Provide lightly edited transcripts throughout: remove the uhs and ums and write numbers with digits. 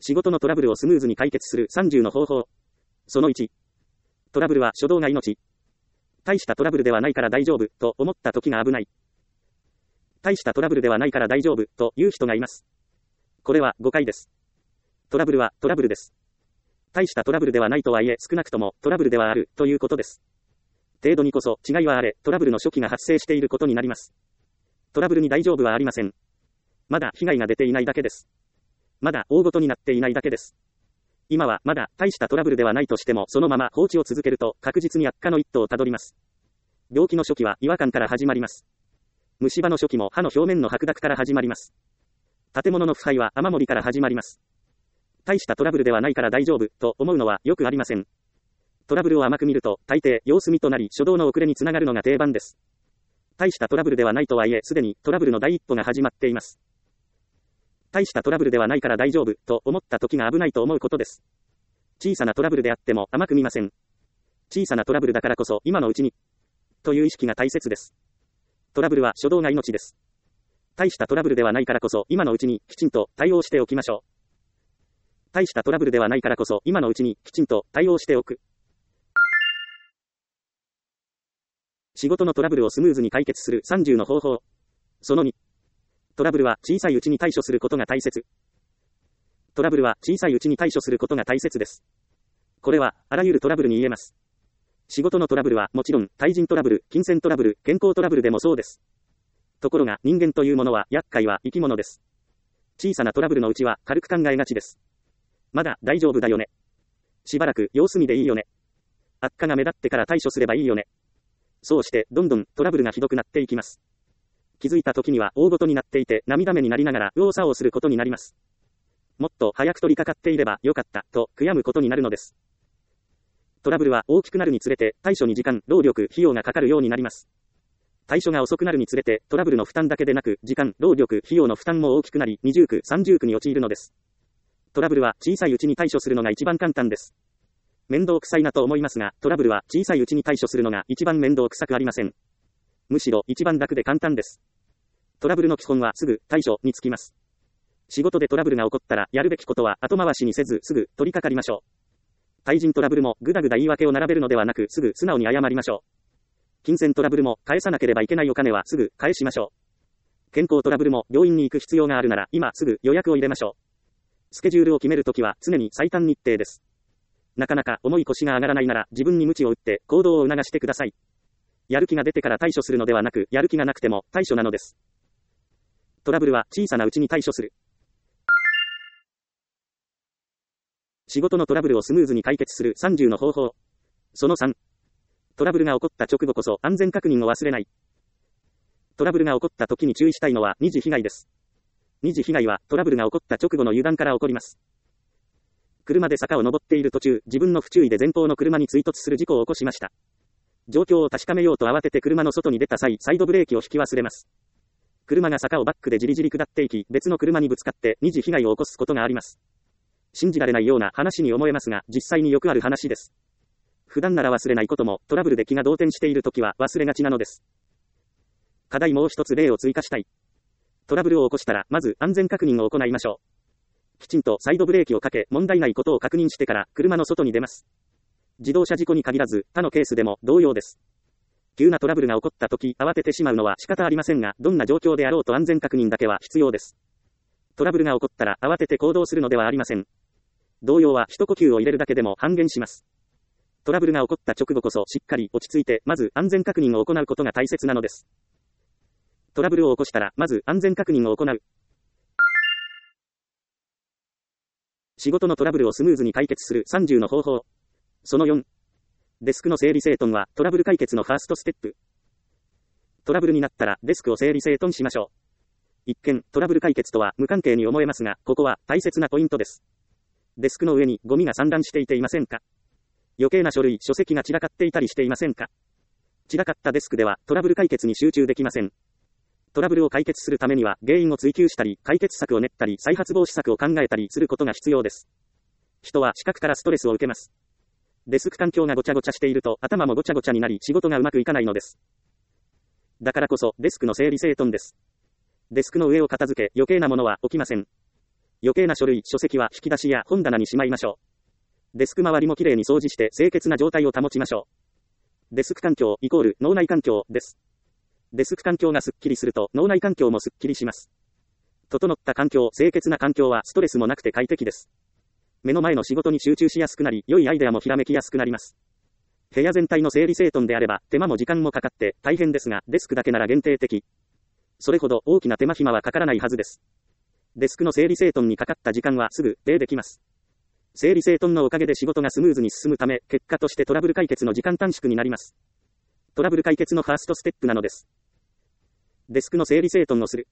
仕事のトラブルをスムーズに解決する30の方法。その1。トラブルは初動が命。大したトラブルではないから大丈夫、と思った時が危ない。大したトラブルではないから大丈夫、という人がいます。これは誤解です。トラブルはトラブルです。大したトラブルではないとはいえ少なくともトラブルではある、ということです。程度にこそ違いはあれ、トラブルの初期が発生していることになります。トラブルに大丈夫はありません。まだ被害が出ていないだけです。まだ大ごとになっていないだけです。今はまだ大したトラブルではないとしてもそのまま放置を続けると確実に悪化の一途をたどります。病気の初期は違和感から始まります。虫歯の初期も歯の表面の白濁から始まります。建物の腐敗は雨漏りから始まります。大したトラブルではないから大丈夫と思うのはよくありません。トラブルを甘く見ると大抵様子見となり初動の遅れにつながるのが定番です。大したトラブルではないとはいえすでにトラブルの第一歩が始まっています。大したトラブルではないから大丈夫と思った時が危ないと思うことです。小さなトラブルであっても甘く見ません。小さなトラブルだからこそ今のうちにという意識が大切です。トラブルは初動が命です。大したトラブルではないからこそ今のうちにきちんと対応しておきましょう。大したトラブルではないからこそ今のうちにきちんと対応しておく。仕事のトラブルをスムーズに解決する30の方法。その2。トラブルは小さいうちに対処することが大切。トラブルは小さいうちに対処することが大切です。これはあらゆるトラブルに言えます。仕事のトラブルはもちろん対人トラブル、金銭トラブル、健康トラブルでもそうです。ところが人間というものは厄介は生き物です。小さなトラブルのうちは軽く考えがちです。まだ大丈夫だよね。しばらく様子見でいいよね。悪化が目立ってから対処すればいいよね。そうしてどんどんトラブルがひどくなっていきます。気づいた時には大ごとになっていて涙目になりながら右往左往することになります。もっと早く取り掛かっていればよかったと悔やむことになるのです。トラブルは大きくなるにつれて対処に時間、労力、費用がかかるようになります。対処が遅くなるにつれてトラブルの負担だけでなく時間、労力、費用の負担も大きくなり二重苦、三重苦に陥るのです。トラブルは小さいうちに対処するのが一番簡単です。面倒くさいなと思いますが、トラブルは小さいうちに対処するのが一番面倒くさくありません。むしろ一番楽で簡単です。トラブルの基本はすぐ対処につきます。仕事でトラブルが起こったらやるべきことは後回しにせずすぐ取り掛かりましょう。対人トラブルもぐだぐだ言い訳を並べるのではなくすぐ素直に謝りましょう。金銭トラブルも返さなければいけないお金はすぐ返しましょう。健康トラブルも病院に行く必要があるなら今すぐ予約を入れましょう。スケジュールを決めるときは常に最短日程です。なかなか重い腰が上がらないなら自分に鞭を打って行動を促してください。やる気が出てから対処するのではなくやる気がなくても対処なのです。トラブルは小さなうちに対処する。仕事のトラブルをスムーズに解決する30の方法。その3。トラブルが起こった直後こそ安全確認を忘れない。トラブルが起こった時に注意したいのは二次被害です。二次被害はトラブルが起こった直後の油断から起こります。車で坂を登っている途中、自分の不注意で前方の車に追突する事故を起こしました。状況を確かめようと慌てて車の外に出た際、サイドブレーキを引き忘れます。車が坂をバックでじりじり下っていき、別の車にぶつかって二次被害を起こすことがあります。信じられないような話に思えますが、実際によくある話です。普段なら忘れないことも、トラブルで気が動転しているときは忘れがちなのです。課題もう一つ例を追加したい。トラブルを起こしたら、まず安全確認を行いましょう。きちんとサイドブレーキをかけ、問題ないことを確認してから、車の外に出ます。自動車事故に限らず、他のケースでも同様です。急なトラブルが起こったとき、慌ててしまうのは仕方ありませんが、どんな状況であろうと安全確認だけは必要です。トラブルが起こったら、慌てて行動するのではありません。動揺は一呼吸を入れるだけでも半減します。トラブルが起こった直後こそしっかり落ち着いて、まず安全確認を行うことが大切なのです。トラブルを起こしたら、まず安全確認を行う。仕事のトラブルをスムーズに解決する30の方法。その4。デスクの整理整頓はトラブル解決のファーストステップ。トラブルになったらデスクを整理整頓しましょう。一見、トラブル解決とは無関係に思えますが、ここは大切なポイントです。デスクの上にゴミが散乱していていませんか？余計な書類、書籍が散らかっていたりしていませんか？散らかったデスクではトラブル解決に集中できません。トラブルを解決するためには原因を追求したり、解決策を練ったり、再発防止策を考えたりすることが必要です。人は視覚からストレスを受けます。デスク環境がごちゃごちゃしていると頭もごちゃごちゃになり仕事がうまくいかないのです。だからこそデスクの整理整頓です。デスクの上を片付け余計なものは置きません。 余計な書類、書籍は引き出しや本棚にしまいましょう。デスク周りもきれいに掃除して清潔な状態を保ちましょう。デスク環境イコール脳内環境です。デスク環境がすっきりすると脳内環境もすっきりします。整った環境、清潔な環境はストレスもなくて快適です。目の前の仕事に集中しやすくなり、良いアイデアもひらめきやすくなります。部屋全体の整理整頓であれば、手間も時間もかかって大変ですが、デスクだけなら限定的。それほど大きな手間暇はかからないはずです。デスクの整理整頓にかかった時間はすぐできます。整理整頓のおかげで仕事がスムーズに進むため、結果としてトラブル解決の時間短縮になります。トラブル解決のファーストステップなのです。デスクの整理整頓をする。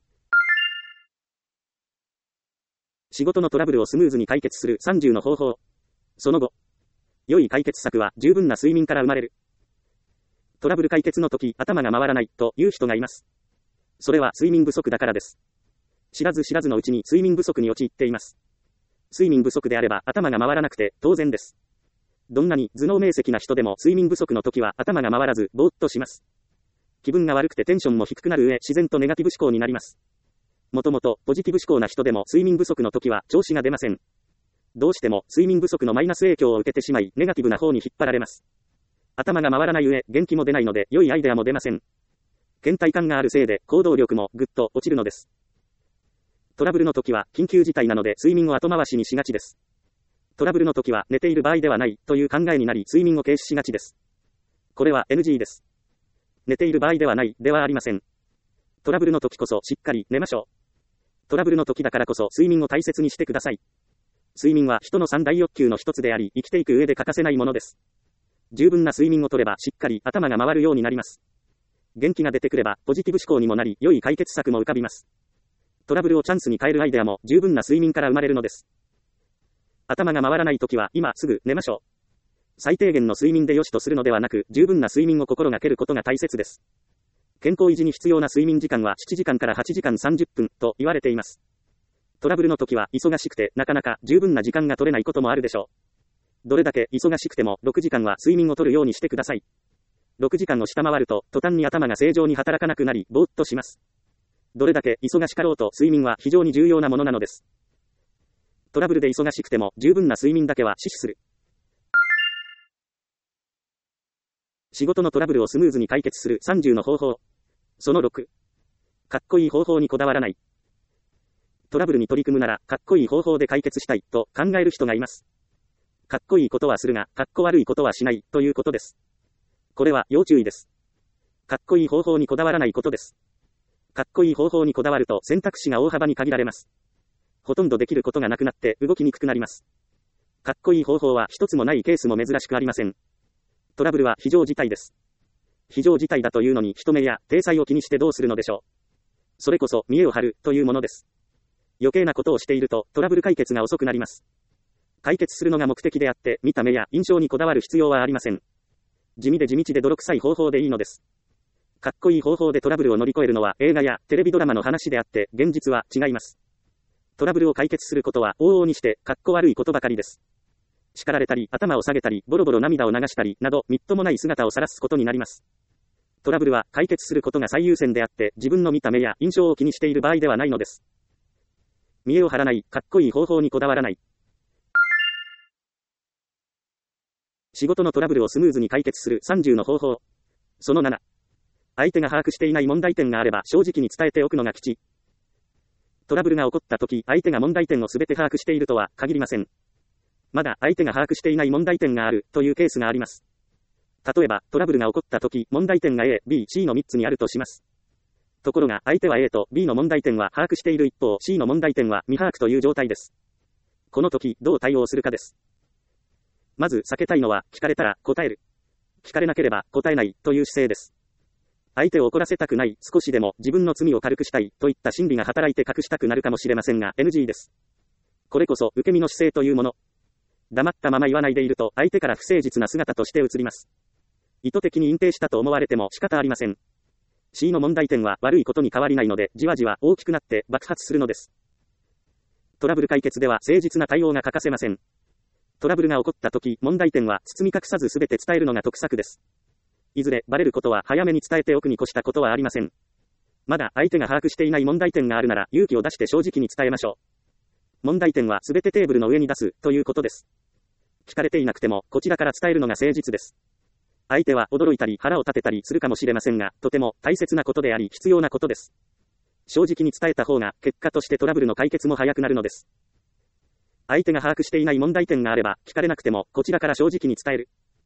仕事のトラブルをスムーズに解決する30の方法。その後、良い解決策は十分な睡眠から生まれる。トラブル解決の時、頭が回らないという人がいます。それは睡眠不足だからです。知らず知らずのうちに睡眠不足に陥っています。睡眠不足であれば頭が回らなくて当然です。どんなに頭脳明晰な人でも睡眠不足の時は頭が回らずぼーっとします。気分が悪くてテンションも低くなる上、自然とネガティブ思考になります。もともとポジティブ思考な人でも睡眠不足の時は調子が出ません。どうしても睡眠不足のマイナス影響を受けてしまい、ネガティブな方に引っ張られます。頭が回らない上、元気も出ないので良いアイデアも出ません。倦怠感があるせいで行動力もぐっと落ちるのです。トラブルの時は緊急事態なので睡眠を後回しにしがちです。トラブルの時は寝ている場合ではないという考えになり睡眠を軽視しがちです。これは NG です。寝ている場合ではないではありません。トラブルの時こそしっかり寝ましょう。トラブルの時だからこそ睡眠を大切にしてください。睡眠は人の三大欲求の一つであり、生きていく上で欠かせないものです。十分な睡眠をとればしっかり頭が回るようになります。元気が出てくればポジティブ思考にもなり、良い解決策も浮かびます。トラブルをチャンスに変えるアイデアも十分な睡眠から生まれるのです。頭が回らない時は今すぐ寝ましょう。最低限の睡眠で良しとするのではなく、十分な睡眠を心がけることが大切です。健康維持に必要な睡眠時間は7時間から8時間30分と言われています。トラブルの時は忙しくてなかなか十分な時間が取れないこともあるでしょう。どれだけ忙しくても6時間は睡眠を取るようにしてください。6時間を下回ると途端に頭が正常に働かなくなりぼーっとします。どれだけ忙しかろうと睡眠は非常に重要なものなのです。トラブルで忙しくても十分な睡眠だけは死守する。仕事のトラブルをスムーズに解決する30の方法。その6。かっこいい方法にこだわらない。トラブルに取り組むならかっこいい方法で解決したいと考える人がいます。かっこいいことはするが、かっこ悪いことはしないということです。これは要注意です。かっこいい方法にこだわらないことです。かっこいい方法にこだわると選択肢が大幅に限られます。ほとんどできることがなくなって動きにくくなります。かっこいい方法は一つもないケースも珍しくありません。トラブルは非常事態です。非常事態だというのに人目や体裁を気にしてどうするのでしょう。それこそ見栄を張るというものです。余計なことをしているとトラブル解決が遅くなります。解決するのが目的であって見た目や印象にこだわる必要はありません。地味で地道で泥臭い方法でいいのです。かっこいい方法でトラブルを乗り越えるのは映画やテレビドラマの話であって現実は違います。トラブルを解決することは往々にしてかっこ悪いことばかりです。叱られたり頭を下げたりボロボロ涙を流したりなどみっともない姿を晒すことになります。トラブルは解決することが最優先であって自分の見た目や印象を気にしている場合ではないのです。見栄を張らない、かっこいい方法にこだわらない。仕事のトラブルをスムーズに解決する30の方法。その7。相手が把握していない問題点があれば正直に伝えておくのが吉。トラブルが起こった時、相手が問題点をすべて把握しているとは限りません。まだ相手が把握していない問題点があるというケースがあります。例えば、トラブルが起こった時、問題点が A、B、C の3つにあるとします。ところが、相手は A と B の問題点は把握している一方、C の問題点は未把握という状態です。この時、どう対応するかです。まず、避けたいのは、聞かれたら答える。聞かれなければ答えないという姿勢です。相手を怒らせたくない、少しでも自分の罪を軽くしたいといった心理が働いて隠したくなるかもしれませんが、NG です。これこそ、受け身の姿勢というもの。黙ったまま言わないでいると、相手から不誠実な姿として映ります。意図的に隠蔽したと思われても仕方ありません。C の問題点は悪いことに変わりないので、じわじわ大きくなって爆発するのです。トラブル解決では誠実な対応が欠かせません。トラブルが起こった時、問題点は包み隠さず全て伝えるのが得策です。いずれバレることは早めに伝えておくに越したことはありません。まだ相手が把握していない問題点があるなら勇気を出して正直に伝えましょう。 問題点はすべてテーブルの上に出す、ということです。聞かれていなくても、こちらから伝えるのが誠実です。相手は驚いたり腹を立てたりするかもしれませんが、とても大切なことであり必要なことです。正直に伝えた方が、結果としてトラブルの解決も早くなるのです。相手が把握していない問題点があれば、聞かれなくても、こちらから正直に伝える。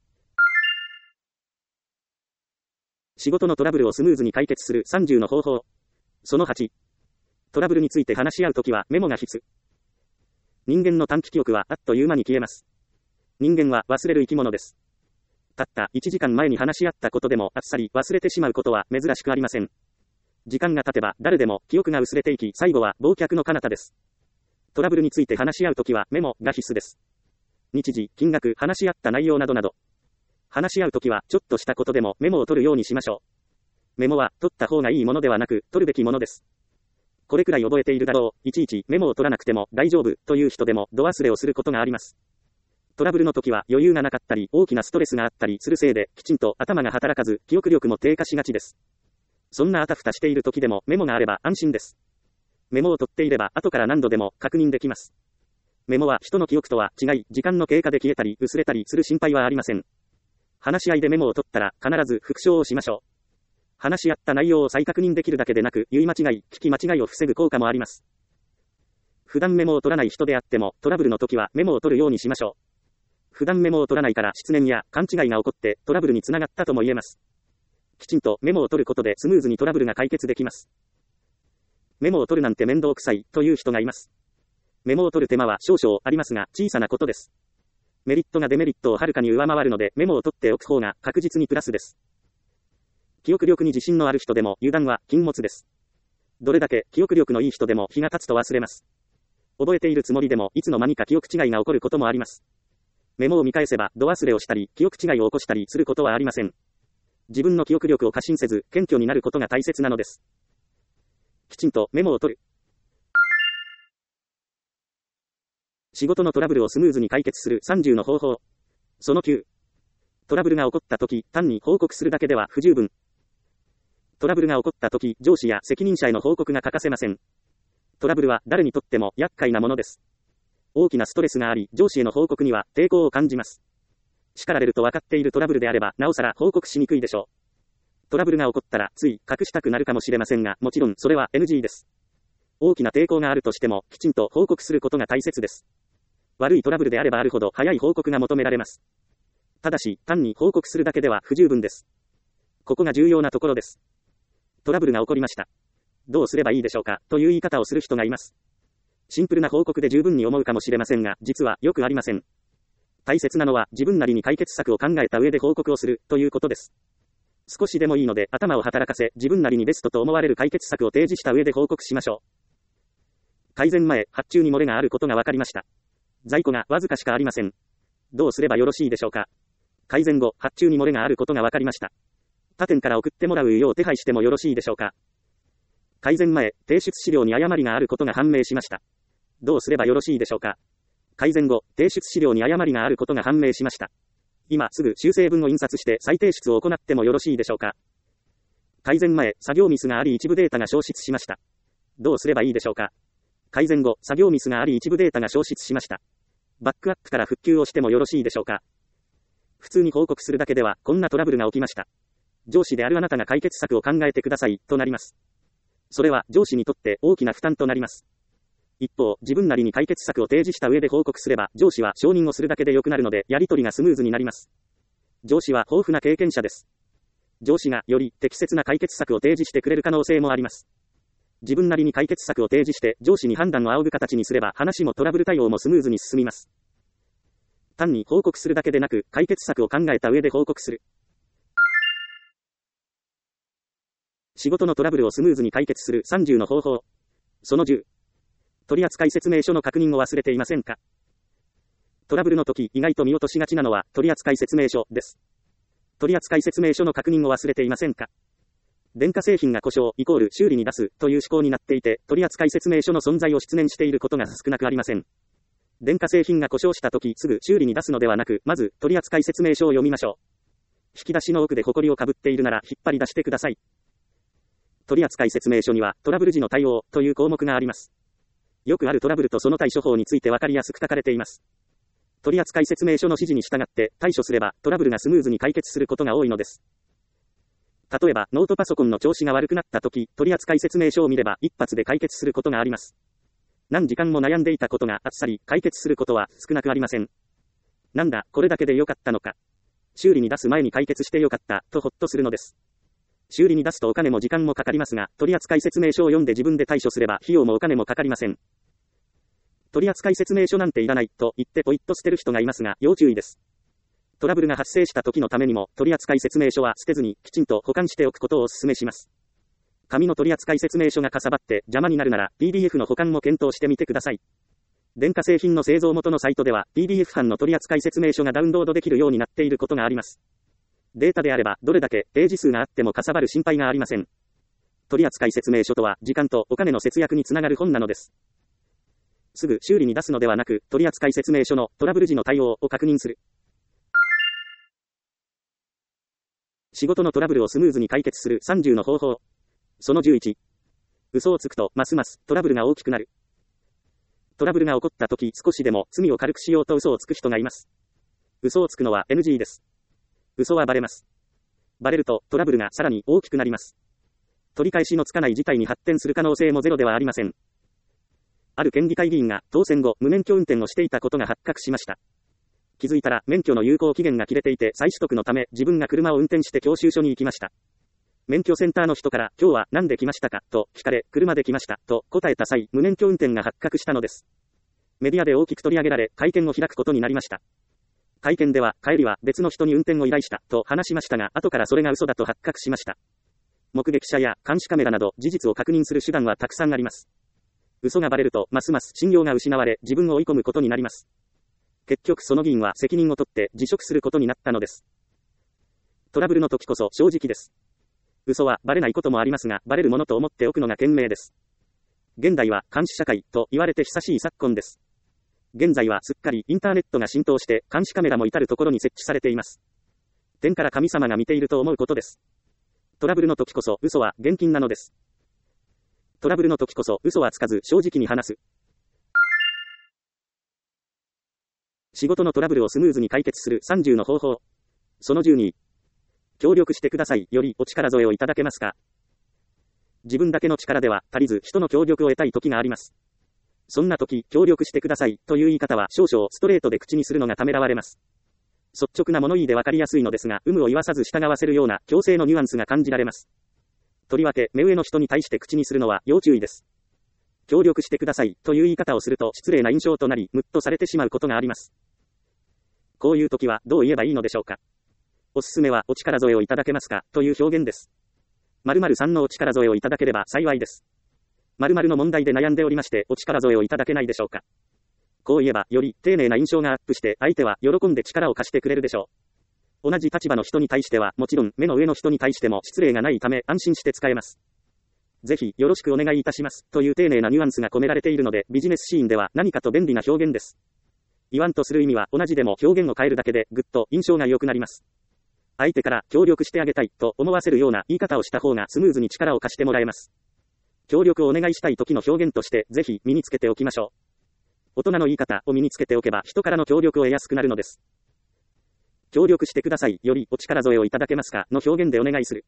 仕事のトラブルをスムーズに解決する30の方法。その8。トラブルについて話し合うときはメモが必須。人間の短期記憶はあっという間に消えます。人間は忘れる生き物です。たった1時間前に話し合ったことでもあっさり忘れてしまうことは珍しくありません。時間が経てば誰でも記憶が薄れていき、最後は忘却の彼方です。トラブルについて話し合うときはメモが必須です。日時、金額、話し合った内容などなど。話し合うときはちょっとしたことでもメモを取るようにしましょう。メモは取った方がいいものではなく、取るべきものです。これくらい覚えているだろう、いちいちメモを取らなくても大丈夫という人でも度忘れをすることがあります。トラブルの時は余裕がなかったり、大きなストレスがあったりするせいで、きちんと頭が働かず、記憶力も低下しがちです。そんなあたふたしている時でもメモがあれば安心です。メモを取っていれば後から何度でも確認できます。メモは人の記憶とは違い、時間の経過で消えたり薄れたりする心配はありません。話し合いでメモを取ったら必ず復唱をしましょう。話し合った内容を再確認できるだけでなく、言い間違い、聞き間違いを防ぐ効果もあります。普段メモを取らない人であっても、トラブルの時はメモを取るようにしましょう。普段メモを取らないから失念や勘違いが起こってトラブルにつながったとも言えます。きちんとメモを取ることでスムーズにトラブルが解決できます。メモを取るなんて面倒くさいという人がいます。メモを取る手間は少々ありますが小さなことです。メリットがデメリットをはるかに上回るのでメモを取っておく方が確実にプラスです。記憶力に自信のある人でも油断は禁物です。どれだけ記憶力のいい人でも日が経つと忘れます。覚えているつもりでもいつの間にか記憶違いが起こることもあります。メモを見返せば度忘れをしたり記憶違いを起こしたりすることはありません。自分の記憶力を過信せず謙虚になることが大切なのです。きちんとメモを取る。仕事のトラブルをスムーズに解決する30の方法。その9。トラブルが起こったとき、単に報告するだけでは不十分。トラブルが起こったとき、上司や責任者への報告が欠かせません。トラブルは誰にとっても厄介なものです。大きなストレスがあり、上司への報告には抵抗を感じます。叱られると分かっているトラブルであれば、なおさら報告しにくいでしょう。トラブルが起こったら、つい隠したくなるかもしれませんが、もちろんそれは NG です。大きな抵抗があるとしても、きちんと報告することが大切です。悪いトラブルであればあるほど早い報告が求められます。ただし、単に報告するだけでは不十分です。ここが重要なところです。トラブルが起こりました。どうすればいいでしょうか、という言い方をする人がいます。シンプルな報告で十分に思うかもしれませんが、実はよくありません。大切なのは自分なりに解決策を考えた上で報告をするということです。少しでもいいので頭を働かせ、自分なりにベストと思われる解決策を提示した上で報告しましょう。改善前、発注に漏れがあることが分かりました。在庫がわずかしかありません。どうすればよろしいでしょうか。改善後、発注に漏れがあることが分かりました。他店から送ってもらうよう手配してもよろしいでしょうか。改善前、提出資料に誤りがあることが判明しました。どうすればよろしいでしょうか。改善後、提出資料に誤りがあることが判明しました。今すぐ修正文を印刷して再提出を行ってもよろしいでしょうか。改善前、作業ミスがあり一部データが消失しました。どうすればいいでしょうか。改善後、作業ミスがあり一部データが消失しました。バックアップから復旧をしてもよろしいでしょうか。普通に報告するだけでは、こんなトラブルが起きました。上司であるあなたが解決策を考えてください、となります。それは上司にとって大きな負担となります。一方、自分なりに解決策を提示した上で報告すれば、上司は承認をするだけで良くなるので、やり取りがスムーズになります。上司は豊富な経験者です。上司がより適切な解決策を提示してくれる可能性もあります。自分なりに解決策を提示して、上司に判断を仰ぐ形にすれば、話もトラブル対応もスムーズに進みます。単に報告するだけでなく、解決策を考えた上で報告する。仕事のトラブルをスムーズに解決する30の方法。その10。取扱説明書の確認を忘れていませんか。トラブルの時、意外と見落としがちなのは、取扱説明書です。取扱説明書の確認を忘れていませんか。電化製品が故障イコール修理に出すという思考になっていて、取扱説明書の存在を失念していることが少なくありません。電化製品が故障した時、すぐ修理に出すのではなく、まず取扱説明書を読みましょう。引き出しの奥で埃をかぶっているなら引っ張り出してください。取扱説明書にはトラブル時の対応という項目があります。 よくあるトラブルとその対処法について分かりやすく書かれています。取扱説明書の指示に従って対処すればトラブルがスムーズに解決することが多いのです。例えば、ノートパソコンの調子が悪くなった時、取扱説明書を見れば一発で解決することがあります。何時間も悩んでいたことがあっさり解決することは少なくありません。なんだ、これだけでよかったのか。修理に出す前に解決してよかった、とほっとするのです。修理に出すとお金も時間もかかりますが、取扱説明書を読んで自分で対処すれば費用もお金もかかりません。取扱説明書なんていらないと言ってポイッと捨てる人がいますが、要注意です。トラブルが発生した時のためにも、取扱説明書は捨てずにきちんと保管しておくことをお勧めします。紙の取扱説明書がかさばって邪魔になるなら、PDF の保管も検討してみてください。電化製品の製造元のサイトでは、PDF 版の取扱説明書がダウンロードできるようになっていることがあります。データであれば、どれだけページ数があってもかさばる心配がありません。取扱説明書とは、時間とお金の節約につながる本なのです。すぐ修理に出すのではなく、取扱説明書のトラブル時の対応を確認する。仕事のトラブルをスムーズに解決する30の方法。その11。嘘をつくと、ますますトラブルが大きくなる。トラブルが起こった時、少しでも罪を軽くしようと嘘をつく人がいます。嘘をつくのは NG です。嘘はバレます。バレると、トラブルがさらに大きくなります。取り返しのつかない事態に発展する可能性もゼロではありません。ある県議会議員が当選後、無免許運転をしていたことが発覚しました。気づいたら免許の有効期限が切れていて再取得のため自分が車を運転して教習所に行きました。免許センターの人から今日は何で来ましたかと聞かれ、車で来ましたと答えた際、無免許運転が発覚したのです。メディアで大きく取り上げられ会見を開くことになりました。会見では帰りは別の人に運転を依頼したと話しましたが、後からそれが嘘だと発覚しました。目撃者や監視カメラなど事実を確認する手段はたくさんあります。嘘がバレるとますます信用が失われ自分を追い込むことになります。結局その議員は責任を取って辞職することになったのです。トラブルの時こそ正直です。嘘はバレないこともありますが、バレるものと思っておくのが賢明です。現代は監視社会と言われて久しい昨今です。現在はすっかりインターネットが浸透して監視カメラも至るところに設置されています。天から神様が見ていると思うことです。トラブルの時こそ嘘は厳禁なのです。トラブルの時こそ嘘はつかず正直に話す。仕事のトラブルをスムーズに解決する30の方法。その12。協力してくださいよりお力添えをいただけますか。自分だけの力では足りず人の協力を得たい時があります。そんな時、協力してくださいという言い方は少々ストレートで口にするのがためらわれます。率直な物言いでわかりやすいのですが、有無を言わさず従わせるような強制のニュアンスが感じられます。とりわけ、目上の人に対して口にするのは要注意です。協力してくださいという言い方をすると失礼な印象となり、ムッとされてしまうことがあります。こういう時はどう言えばいいのでしょうか。おすすめはお力添えをいただけますかという表現です。〇〇さんのお力添えをいただければ幸いです。〇〇の問題で悩んでおりましてお力添えをいただけないでしょうか。こう言えばより丁寧な印象がアップして相手は喜んで力を貸してくれるでしょう。同じ立場の人に対してはもちろん目の上の人に対しても失礼がないため安心して使えます。ぜひよろしくお願いいたしますという丁寧なニュアンスが込められているのでビジネスシーンでは何かと便利な表現です。言わんとする意味は同じでも表現を変えるだけでぐっと印象が良くなります。相手から協力してあげたいと思わせるような言い方をした方がスムーズに力を貸してもらえます。協力をお願いしたい時の表現としてぜひ身につけておきましょう。大人の言い方を身につけておけば人からの協力を得やすくなるのです。協力してくださいよりお力添えをいただけますかの表現でお願いする。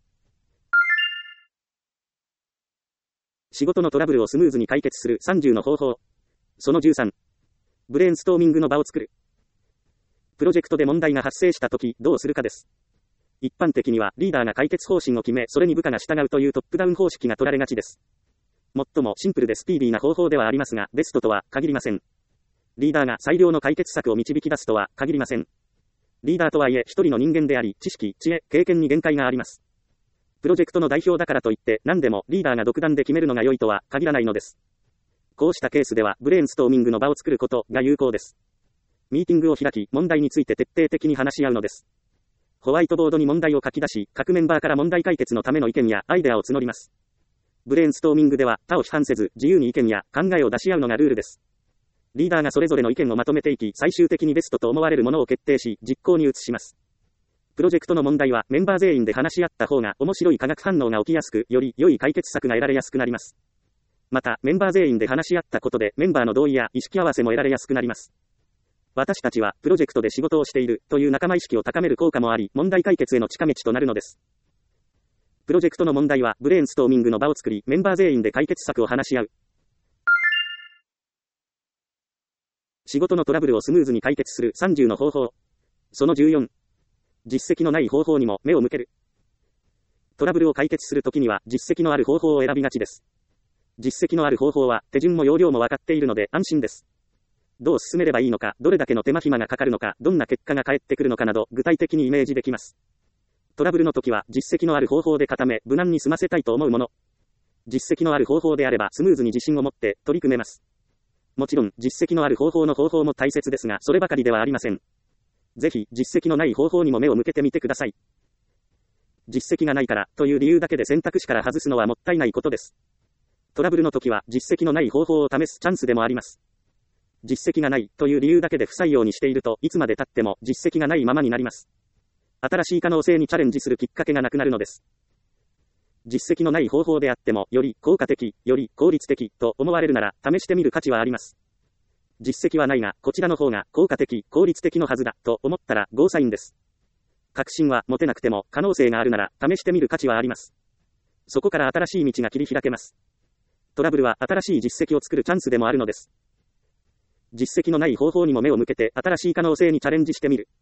仕事のトラブルをスムーズに解決する30の方法。その13。ブレインストーミングの場を作る。プロジェクトで問題が発生したときどうするかです。一般的にはリーダーが解決方針を決めそれに部下が従うというトップダウン方式が取られがちです。最もシンプルでスピーディーな方法ではありますがベストとは限りません。リーダーが最良の解決策を導き出すとは限りません。リーダーとはいえ一人の人間であり知識、知恵、経験に限界があります。プロジェクトの代表だからといって何でもリーダーが独断で決めるのが良いとは限らないのです。こうしたケースではブレインストーミングの場を作ることが有効です。ミーティングを開き問題について徹底的に話し合うのです。ホワイトボードに問題を書き出し各メンバーから問題解決のための意見やアイデアを募ります。ブレインストーミングでは他を批判せず自由に意見や考えを出し合うのがルールです。リーダーがそれぞれの意見をまとめていき最終的にベストと思われるものを決定し実行に移します。プロジェクトの問題はメンバー全員で話し合った方が面白い化学反応が起きやすくより良い解決策が得られやすくなります。 また、メンバー全員で話し合ったことで、メンバーの同意や意識合わせも得られやすくなります。私たちは、プロジェクトで仕事をしている、という仲間意識を高める効果もあり、問題解決への近道となるのです。プロジェクトの問題は、ブレーンストーミングの場を作り、メンバー全員で解決策を話し合う。仕事のトラブルをスムーズに解決する30の方法。その14。実績のない方法にも目を向ける。トラブルを解決するときには、実績のある方法を選びがちです。実績のある方法は、手順も要領も分かっているので安心です。どう進めればいいのか、どれだけの手間暇がかかるのか、どんな結果が返ってくるのかなど、具体的にイメージできます。トラブルの時は、実績のある方法で固め、無難に済ませたいと思うもの。実績のある方法であれば、スムーズに自信を持って取り組めます。もちろん、実績のある方法の方法も大切ですが、そればかりではありません。ぜひ、実績のない方法にも目を向けてみてください。実績がないから、という理由だけで選択肢から外すのはもったいないことです。トラブルの時は、実績のない方法を試すチャンスでもあります。実績がない、という理由だけで不採用にしていると、いつまで経っても実績がないままになります。新しい可能性にチャレンジするきっかけがなくなるのです。実績のない方法であっても、より効果的、より効率的、と思われるなら、試してみる価値はあります。実績はないが、こちらの方が効果的、効率的のはずだ、と思ったら、ゴーサインです。確信は持てなくても、可能性があるなら、試してみる価値はあります。そこから新しい道が切り開けます。トラブルは新しい実績を作るチャンスでもあるのです。実績のない方法にも目を向けて、新しい可能性にチャレンジしてみる。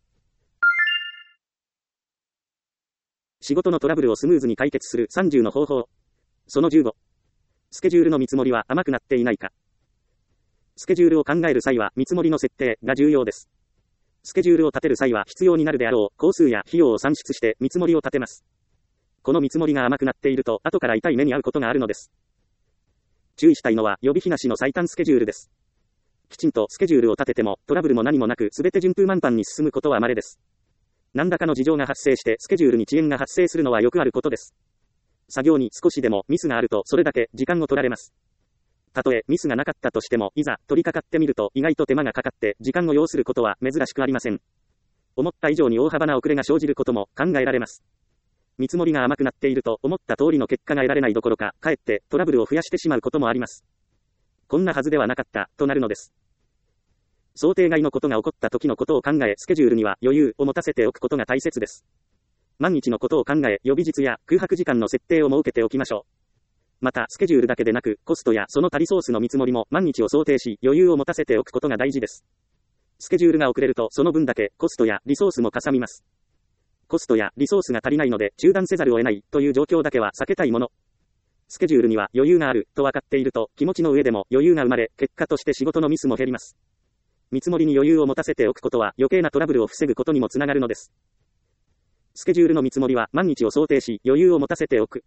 仕事のトラブルをスムーズに解決する30の方法。その15。スケジュールの見積もりは甘くなっていないか。スケジュールを考える際は見積もりの設定が重要です。スケジュールを立てる際は必要になるであろう工数や費用を算出して見積もりを立てます。この見積もりが甘くなっていると後から痛い目に遭うことがあるのです。注意したいのは予備費なしの最短スケジュールです。きちんとスケジュールを立ててもトラブルも何もなく全て順風満帆に進むことは稀です。何らかの事情が発生してスケジュールに遅延が発生するのはよくあることです。作業に少しでもミスがあるとそれだけ時間を取られます。たとえミスがなかったとしても、いざ取り掛かってみると意外と手間がかかって時間を要することは珍しくありません。思った以上に大幅な遅れが生じることも考えられます。見積もりが甘くなっていると思った通りの結果が得られないどころか、かえってトラブルを増やしてしまうこともあります。こんなはずではなかった、となるのです。想定外のことが起こった時のことを考え、スケジュールには余裕を持たせておくことが大切です。万一のことを考え、予備日や空白時間の設定を設けておきましょう。また、スケジュールだけでなく、コストやその他リソースの見積もりも万日を想定し、余裕を持たせておくことが大事です。スケジュールが遅れると、その分だけコストやリソースもかさみます。コストやリソースが足りないので中断せざるを得ないという状況だけは避けたいもの。スケジュールには余裕があると分かっていると、気持ちの上でも余裕が生まれ、結果として仕事のミスも減ります。見積もりに余裕を持たせておくことは余計なトラブルを防ぐことにもつながるのです。スケジュールの見積もりは万日を想定し余裕を持たせておく。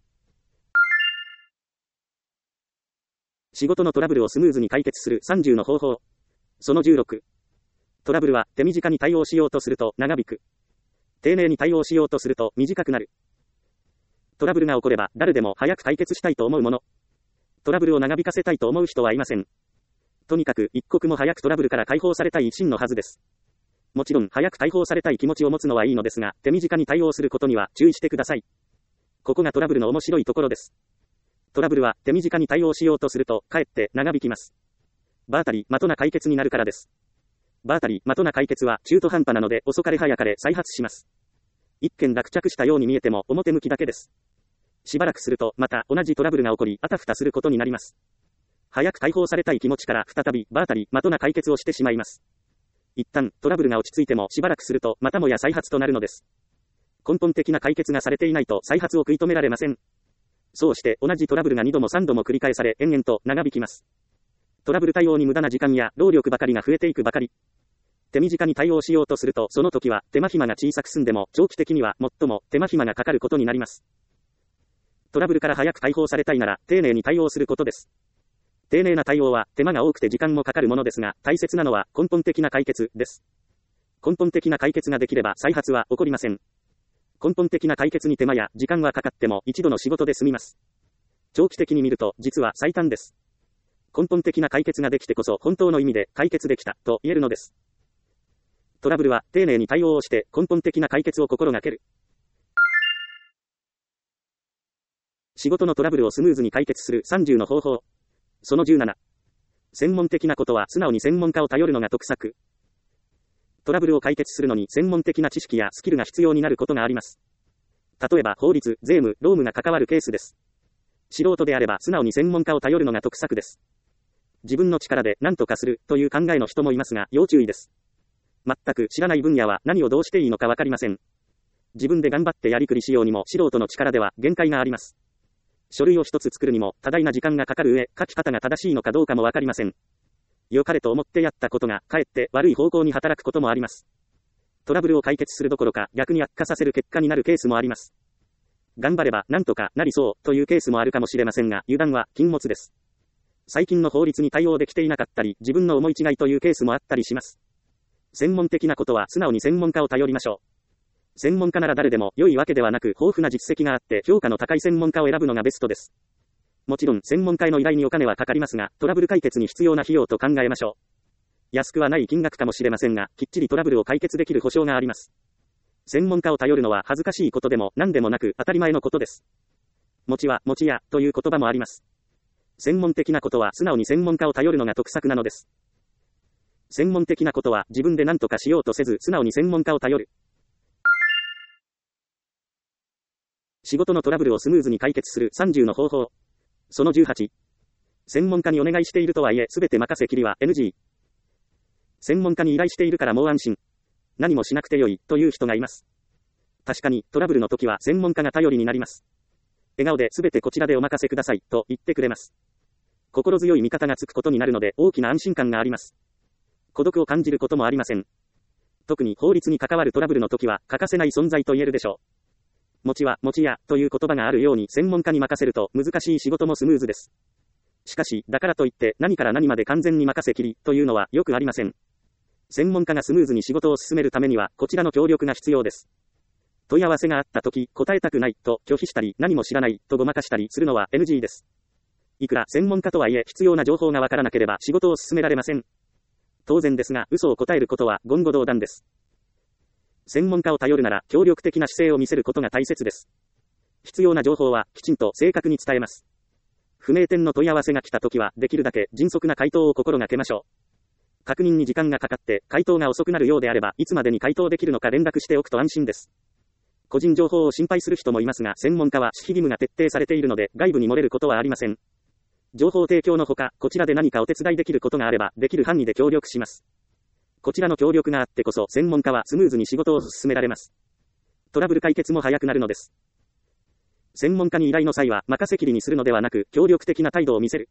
仕事のトラブルをスムーズに解決する30の方法。その16。トラブルは手短に対応しようとすると長引く。丁寧に対応しようとすると短くなる。トラブルが起これば誰でも早く解決したいと思うもの。トラブルを長引かせたいと思う人はいません。とにかく一刻も早くトラブルから解放されたい一心のはずです。もちろん早く解放されたい気持ちを持つのはいいのですが、手短に対応することには注意してください。ここがトラブルの面白いところです。トラブルは手短に対応しようとすると、かえって長引きます。場当たり的な解決になるからです。場当たり的な解決は中途半端なので遅かれ早かれ再発します。一見落着したように見えても表向きだけです。しばらくするとまた同じトラブルが起こり、あたふたすることになります。早く解放されたい気持ちから再び場当たり的な解決をしてしまいます。一旦トラブルが落ち着いてもしばらくするとまたもや再発となるのです。根本的な解決がされていないと再発を食い止められません。そうして同じトラブルが2度も3度も繰り返され延々と長引きます。トラブル対応に無駄な時間や労力ばかりが増えていくばかり。手短に対応しようとするとその時は手間暇が小さく済んでも長期的には最も手間暇がかかることになります。トラブルから早く解放されたいなら丁寧に対応することです。丁寧な対応は手間が多くて時間もかかるものですが、大切なのは根本的な解決です。根本的な解決ができれば再発は起こりません。根本的な解決に手間や時間はかかっても一度の仕事で済みます。長期的に見ると実は最短です。根本的な解決ができてこそ本当の意味で解決できたと言えるのです。トラブルは丁寧に対応をして根本的な解決を心がける。仕事のトラブルをスムーズに解決する30の方法。 その17。専門的なことは素直に専門家を頼るのが得策。トラブルを解決するのに専門的な知識やスキルが必要になることがあります。例えば法律、税務、労務が関わるケースです。素人であれば素直に専門家を頼るのが得策です。自分の力で何とかするという考えの人もいますが、要注意です。全く知らない分野は何をどうしていいのかわかりません。自分で頑張ってやりくりしようにも素人の力では限界があります。書類を一つ作るにも多大な時間がかかる上、書き方が正しいのかどうかもわかりません。良かれと思ってやったことが、かえって悪い方向に働くこともあります。トラブルを解決するどころか、逆に悪化させる結果になるケースもあります。頑張ればなんとかなりそうというケースもあるかもしれませんが、油断は禁物です。最近の法律に対応できていなかったり、自分の思い違いというケースもあったりします。専門的なことは素直に専門家を頼りましょう。専門家なら誰でも良いわけではなく、豊富な実績があって評価の高い専門家を選ぶのがベストです。もちろん専門家への依頼にお金はかかりますが、トラブル解決に必要な費用と考えましょう。安くはない金額かもしれませんが、きっちりトラブルを解決できる保証があります。専門家を頼るのは恥ずかしいことでも何でもなく当たり前のことです。餅は餅屋という言葉もあります。専門的なことは素直に専門家を頼るのが得策なのです。専門的なことは自分で何とかしようとせず素直に専門家を頼る。仕事のトラブルをスムーズに解決する30の方法。その18。専門家にお願いしているとはいえ全て任せきりは NG。専門家に依頼しているからもう安心。何もしなくてよいという人がいます。確かにトラブルの時は専門家が頼りになります。笑顔で全てこちらでお任せくださいと言ってくれます。心強い味方がつくことになるので大きな安心感があります。孤独を感じることもありません。特に法律に関わるトラブルの時は欠かせない存在と言えるでしょう。餅は餅屋という言葉があるように専門家に任せると難しい仕事もスムーズです。しかし、だからといって何から何まで完全に任せきりというのはよくありません。専門家がスムーズに仕事を進めるためにはこちらの協力が必要です。問い合わせがあった時、答えたくないと拒否したり何も知らないとごまかしたりするのは NG です。いくら専門家とはいえ必要な情報がわからなければ仕事を進められません。当然ですが、嘘を答えることは言語道断です。専門家を頼るなら協力的な姿勢を見せることが大切です。必要な情報はきちんと正確に伝えます。不明点の問い合わせが来たときはできるだけ迅速な回答を心がけましょう。確認に時間がかかって回答が遅くなるようであればいつまでに回答できるのか連絡しておくと安心です。個人情報を心配する人もいますが、専門家は守秘義務が徹底されているので外部に漏れることはありません。情報提供のほか、こちらで何かお手伝いできることがあればできる範囲で協力します。こちらの協力があってこそ専門家はスムーズに仕事を進められます。トラブル解決も早くなるのです。専門家に依頼の際は任せきりにするのではなく協力的な態度を見せる。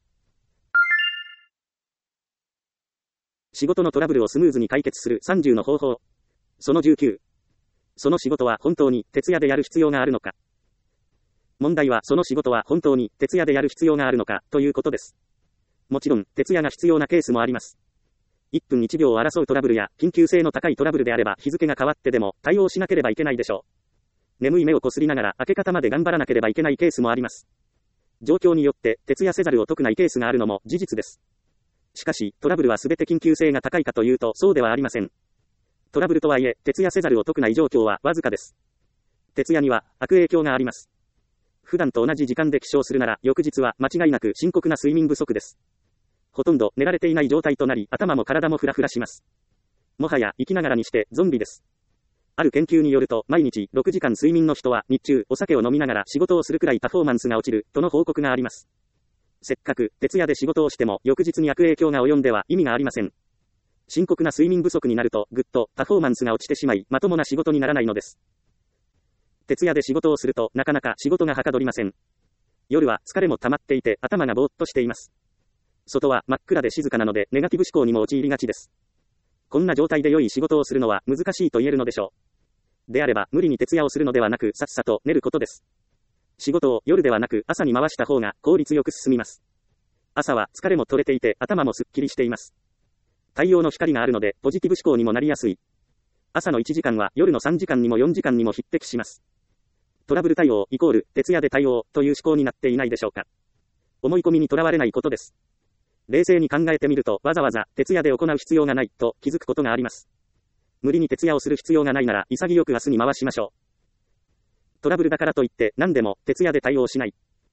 仕事のトラブルをスムーズに解決する30の方法。その19。その仕事は本当に徹夜でやる必要があるのか。問題はその仕事は本当に徹夜でやる必要があるのかということです。もちろん徹夜が必要なケースもあります。1分1秒を争うトラブルや緊急性の高いトラブルであれば日付が変わってでも対応しなければいけないでしょう。眠い目をこすりながら明け方まで頑張らなければいけないケースもあります。状況によって徹夜せざるを得ないケースがあるのも事実です。しかしトラブルは全て緊急性が高いかというとそうではありません。トラブルとはいえ徹夜せざるを得ない状況はわずかです。徹夜には悪影響があります。普段と同じ時間で起床するなら翌日は間違いなく深刻な睡眠不足です。ほとんど寝られていない状態となり頭も体もフラフラします。もはや生きながらにしてゾンビです。ある研究によると毎日6時間睡眠の人は日中お酒を飲みながら仕事をするくらいパフォーマンスが落ちるとの報告があります。せっかく徹夜で仕事をしても翌日に悪影響が及んでは意味がありません。深刻な睡眠不足になるとぐっとパフォーマンスが落ちてしまいまともな仕事にならないのです。徹夜で仕事をするとなかなか仕事がはかどりません。夜は疲れも溜まっていて頭がぼーっとしています。外は真っ暗で静かなのでネガティブ思考にも陥りがちです。こんな状態で良い仕事をするのは難しいと言えるのでしょう。であれば無理に徹夜をするのではなくさっさと寝ることです。仕事を夜ではなく朝に回した方が効率よく進みます。朝は疲れも取れていて頭もすっきりしています。太陽の光があるのでポジティブ思考にもなりやすい。朝の1時間は夜の3時間にも4時間にも匹敵します。トラブル対応イコール徹夜で対応という思考になっていないでしょうか。思い込みにとらわれないことです。冷静に考えてみるとわざわざ徹夜で行う必要がないと気づくことがあります。無理に徹夜をする必要がないなら潔く明日に回しましょう。トラブルだからといって何でも徹夜で対応しない。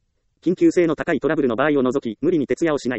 緊急性の高いトラブルの場合を除き、無理に徹夜をしない。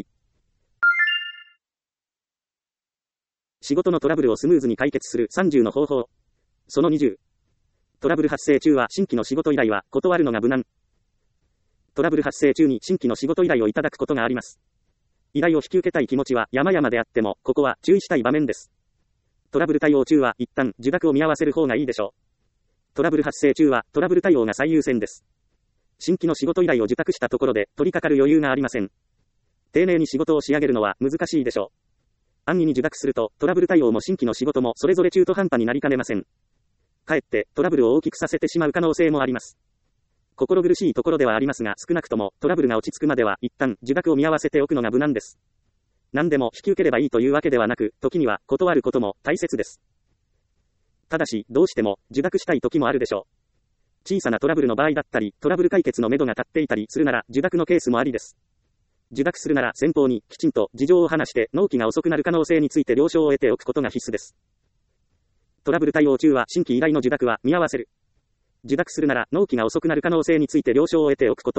仕事のトラブルをスムーズに解決する30の方法。その20。トラブル発生中は新規の仕事依頼は断るのが無難。トラブル発生中に新規の仕事依頼をいただくことがあります。依頼を引き受けたい気持ちは山々であっても、ここは注意したい場面です。トラブル対応中は一旦受諾を見合わせる方がいいでしょう。トラブル発生中はトラブル対応が最優先です。新規の仕事依頼を受託したところで取り掛かる余裕がありません。丁寧に仕事を仕上げるのは難しいでしょう。安易に受託するとトラブル対応も新規の仕事もそれぞれ中途半端になりかねません。かえってトラブルを大きくさせてしまう可能性もあります。心苦しいところではありますが、少なくともトラブルが落ち着くまでは一旦受諾を見合わせておくのが無難です。何でも引き受ければいいというわけではなく、時には断ることも大切です。ただし、どうしても受諾したい時もあるでしょう。小さなトラブルの場合だったり、トラブル解決のめどが立っていたりするなら受諾のケースもありです。受諾するなら先方にきちんと事情を話して納期が遅くなる可能性について了承を得ておくことが必須です。トラブル対応中は新規依頼の受諾は見合わせる。受諾するなら納期が遅くなる可能性について了承を得ておくこと。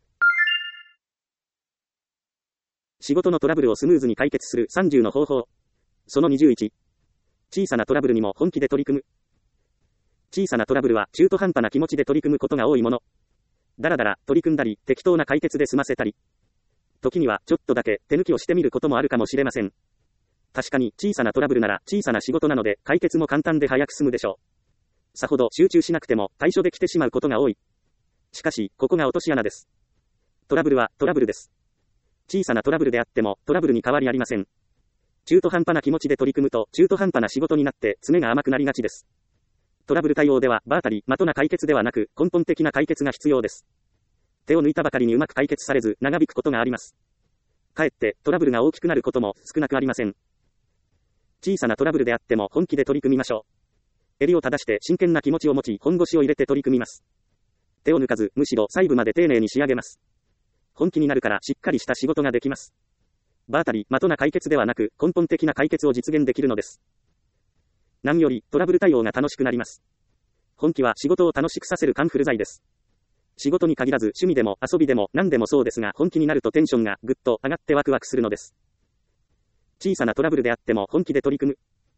仕事のトラブルをスムーズに解決する30の方法。その21。小さなトラブルにも本気で取り組む。小さなトラブルは中途半端な気持ちで取り組むことが多いもの。だらだら取り組んだり、適当な解決で済ませたり。時にはちょっとだけ手抜きをしてみることもあるかもしれません。確かに小さなトラブルなら小さな仕事なので解決も簡単で早く済むでしょう。さほど集中しなくても対処できてしまうことが多い。しかし、ここが落とし穴です。トラブルはトラブルです。小さなトラブルであってもトラブルに変わりありません。中途半端な気持ちで取り組むと中途半端な仕事になって詰めが甘くなりがちです。トラブル対応では場当たり、的な解決ではなく根本的な解決が必要です。手を抜いたばかりにうまく解決されず長引くことがあります。かえってトラブルが大きくなることも少なくありません。小さなトラブルであっても本気で取り組みましょう。襟を正して真剣な気持ちを持ち本腰を入れて取り組みます。手を抜かずむしろ細部まで丁寧に仕上げます。本気になるからしっかりした仕事ができます。場当たり、的な解決ではなく根本的な解決を実現できるのです。何よりトラブル対応が楽しくなります。本気は仕事を楽しくさせるカンフル剤です。仕事に限らず趣味でも遊びでも何でもそうですが、本気になるとテンションがぐっと上がってワクワクするのです。小さなトラブルであっても本気で取り組む。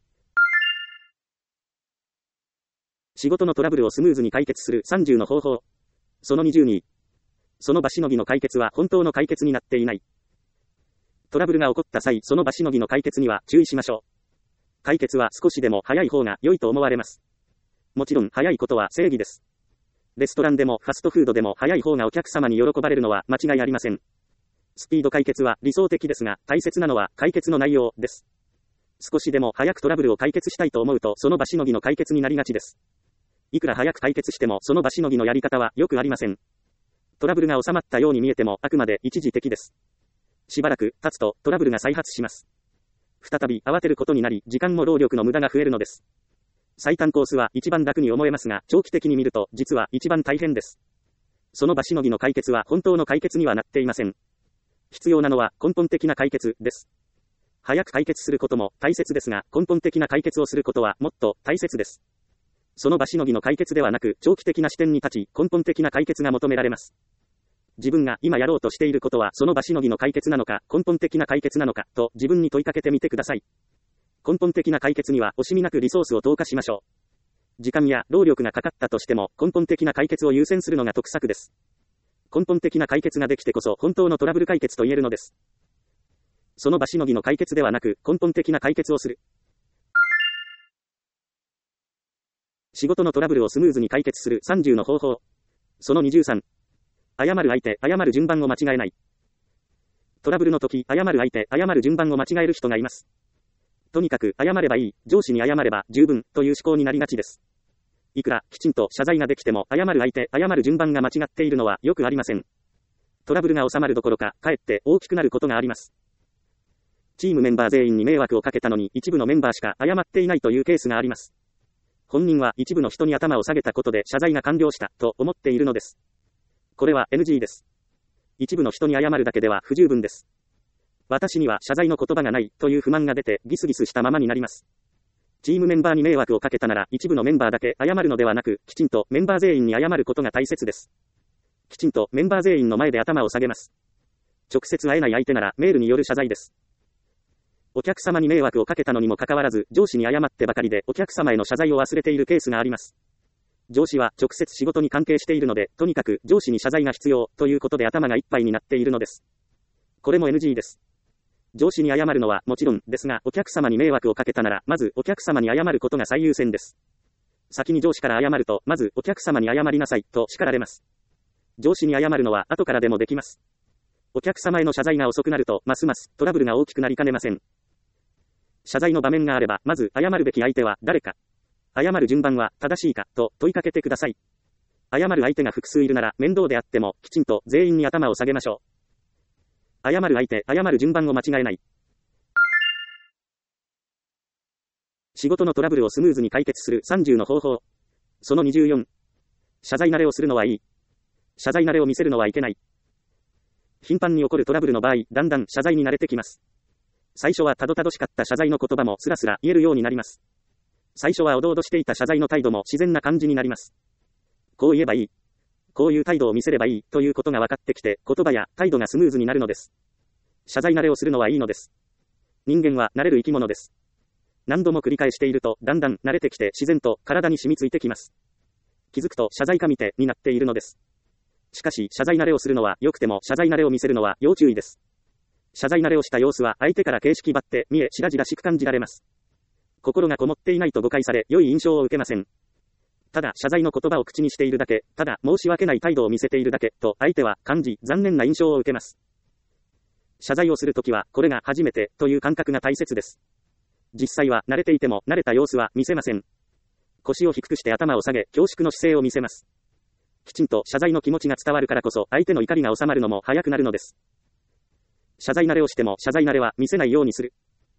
仕事のトラブルをスムーズに解決する30の方法。その20に。その場しのぎの解決は本当の解決になっていない。トラブルが起こった際、その場しのぎの解決には注意しましょう。解決は少しでも早い方が良いと思われます。もちろん早いことは正義です。レストランでもファストフードでも早い方がお客様に喜ばれるのは間違いありません。スピード解決は理想的ですが、大切なのは解決の内容です。少しでも早くトラブルを解決したいと思うと、その場しのぎの解決になりがちです。いくら早く解決しても、その場しのぎのやり方はよくありません。トラブルが収まったように見えても、あくまで一時的です。しばらく経つと、トラブルが再発します。再び慌てることになり、時間も労力の無駄が増えるのです。最短コースは一番楽に思えますが、長期的に見ると、実は一番大変です。その場しのぎの解決は本当の解決にはなっていません。必要なのは根本的な解決です。早く解決することも大切ですが、根本的な解決をすることはもっと大切です。その場しのぎの解決ではなく、長期的な視点に立ち、根本的な解決が求められます。自分が今やろうとしていることは、その場しのぎの解決なのか、根本的な解決なのか、と自分に問いかけてみてください。根本的な解決には惜しみなくリソースを投下しましょう。時間や労力がかかったとしても、根本的な解決を優先するのが得策です。根本的な解決ができてこそ、本当のトラブル解決と言えるのです。その場しのぎの解決ではなく、根本的な解決をする。仕事のトラブルをスムーズに解決する30の方法。その23。謝る相手、謝る順番を間違えない。トラブルの時、謝る相手、謝る順番を間違える人がいます。とにかく謝ればいい、上司に謝れば十分という思考になりがちです。いくらきちんと謝罪ができても、謝る相手、謝る順番が間違っているのはよくありません。トラブルが収まるどころか、かえって大きくなることがあります。チームメンバー全員に迷惑をかけたのに、一部のメンバーしか謝っていないというケースがあります。本人は一部の人に頭を下げたことで謝罪が完了したと思っているのです。これは NG です。一部の人に謝るだけでは不十分です。私には謝罪の言葉がないという不満が出てギスギスしたままになります。チームメンバーに迷惑をかけたなら一部のメンバーだけ謝るのではなく、きちんとメンバー全員に謝ることが大切です。 きちんとメンバー全員の前で頭を下げます。直接会えない相手ならメールによる謝罪です。お客様に迷惑をかけたのにもかかわらず、上司に謝ってばかりでお客様への謝罪を忘れているケースがあります。上司は直接仕事に関係しているので、とにかく上司に謝罪が必要ということで頭がいっぱいになっているのです。これも NG です。上司に謝るのはもちろんですが、お客様に迷惑をかけたなら、まずお客様に謝ることが最優先です。先に上司から謝ると、まずお客様に謝りなさいと叱られます。上司に謝るのは後からでもできます。お客様への謝罪が遅くなると、ますますトラブルが大きくなりかねません。謝罪の場面があれば、まず謝るべき相手は誰か。謝る順番は正しいかと問いかけてください。謝る相手が複数いるなら面倒であってもきちんと全員に頭を下げましょう。謝る相手、謝る順番を間違えない。仕事のトラブルをスムーズに解決する30の方法。その24。謝罪慣れをするのはいい。謝罪慣れを見せるのはいけない。頻繁に起こるトラブルの場合、だんだん謝罪に慣れてきます。最初はたどたどしかった謝罪の言葉もスラスラ言えるようになります。最初はおどおどしていた謝罪の態度も自然な感じになります。こう言えばいい。こういう態度を見せればいいということが分かってきて、言葉や態度がスムーズになるのです。謝罪慣れをするのはいいのです。人間は慣れる生き物です。何度も繰り返していると、だんだん慣れてきて自然と体に染みついてきます。気づくと謝罪神手になっているのです。しかし謝罪慣れをするのは良くても謝罪慣れを見せるのは要注意です。謝罪慣れをした様子は相手から形式ばって見え白々しく感じられます。心がこもっていないと誤解され良い印象を受けません。ただ謝罪の言葉を口にしているだけ、ただ申し訳ない態度を見せているだけと相手は感じ残念な印象を受けます。謝罪をするときはこれが初めてという感覚が大切です。実際は慣れていても慣れた様子は見せません。腰を低くして頭を下げ恐縮の姿勢を見せます。きちんと謝罪の気持ちが伝わるからこそ相手の怒りが収まるのも早くなるのです。謝罪慣れをしても謝罪慣れは見せないようにする。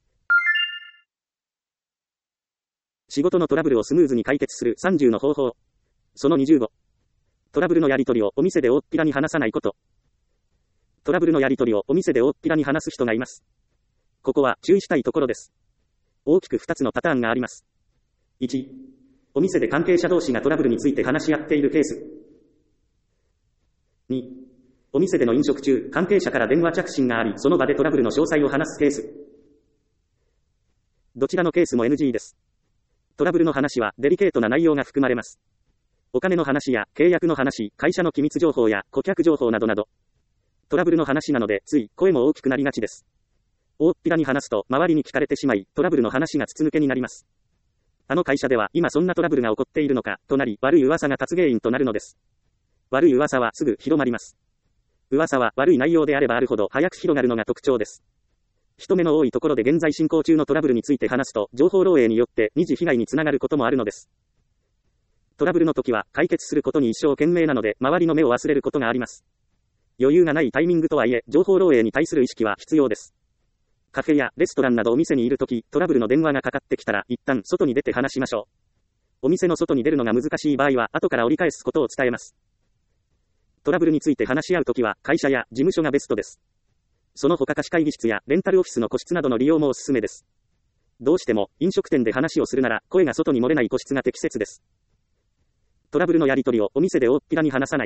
仕事のトラブルをスムーズに解決する30の方法。その25。トラブルのやり取りをお店で大っぴらに話さないこと。トラブルのやり取りをお店で大っぴらに話す人がいます。ここは注意したいところです。大きく2つのパターンがあります。1、お店で関係者同士がトラブルについて話し合っているケース。2、お店での飲食中、関係者から電話着信があり、その場でトラブルの詳細を話すケース。どちらのケースも NG です。トラブルの話はデリケートな内容が含まれます。お金の話や契約の話、会社の機密情報や顧客情報などなど。トラブルの話なので、つい声も大きくなりがちです。大っぴらに話すと周りに聞かれてしまい、トラブルの話が筒抜けになります。あの会社では今そんなトラブルが起こっているのか、となり悪い噂が立つ原因となるのです。悪い噂はすぐ広まります。噂は悪い内容であればあるほど早く広がるのが特徴です。人目の多いところで現在進行中のトラブルについて話すと、情報漏洩によって二次被害につながることもあるのです。トラブルの時は解決することに一生懸命なので、周りの目を忘れることがあります。余裕がないタイミングとはいえ、情報漏洩に対する意識は必要です。カフェやレストランなどお店にいるとき、トラブルの電話がかかってきたら、一旦外に出て話しましょう。お店の外に出るのが難しい場合は、後から折り返すことを伝えます。トラブルについて話し合うときは、会社や事務所がベストです。その他貸し会議室やレンタルオフィスの個室などの利用もおすすめです。どうしても飲食店で話をするなら、声が外に漏れない個室が適切です。トラブルのやり取りをお店で大っぴらに話さない。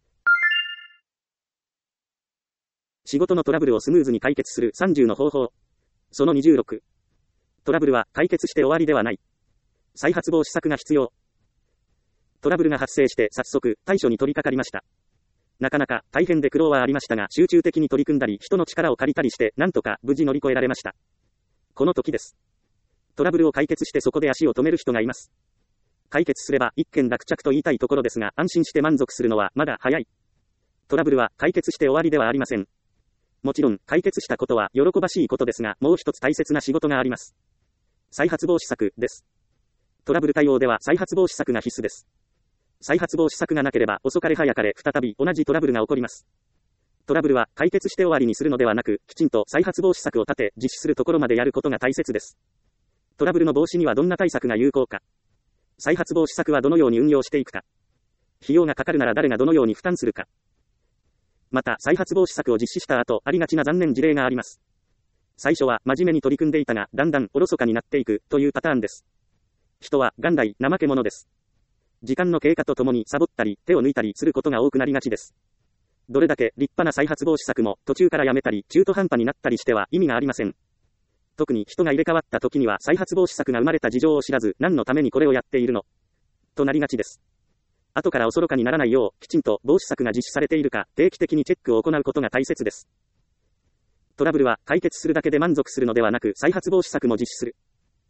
仕事のトラブルをスムーズに解決する30の方法。その26。トラブルは解決して終わりではない。再発防止策が必要。トラブルが発生して早速対処に取り掛かりました。なかなか大変で苦労はありましたが、集中的に取り組んだり人の力を借りたりしてなんとか無事乗り越えられました。この時です。トラブルを解決してそこで足を止める人がいます。解決すれば一件落着と言いたいところですが、安心して満足するのはまだ早い。トラブルは解決して終わりではありません。もちろん解決したことは喜ばしいことですが、もう一つ大切な仕事があります。再発防止策です。トラブル対応では再発防止策が必須です。再発防止策がなければ遅かれ早かれ再び同じトラブルが起こります。トラブルは解決して終わりにするのではなく、きちんと再発防止策を立て実施するところまでやることが大切です。トラブルの防止にはどんな対策が有効か。再発防止策はどのように運用していくか。費用がかかるなら誰がどのように負担するか。また再発防止策を実施した後、ありがちな残念事例があります。最初は真面目に取り組んでいたが、だんだんおろそかになっていくというパターンです。人は元来怠け者です。 時間の経過とともにサボったり、手を抜いたりすることが多くなりがちです。どれだけ立派な再発防止策も途中からやめたり、中途半端になったりしては意味がありません。特に人が入れ替わった時には再発防止策が生まれた事情を知らず、何のためにこれをやっているのとなりがちです。後からおそろかにならないよう、きちんと防止策が実施されているか、定期的にチェックを行うことが大切です。トラブルは解決するだけで満足するのではなく、再発防止策も実施する。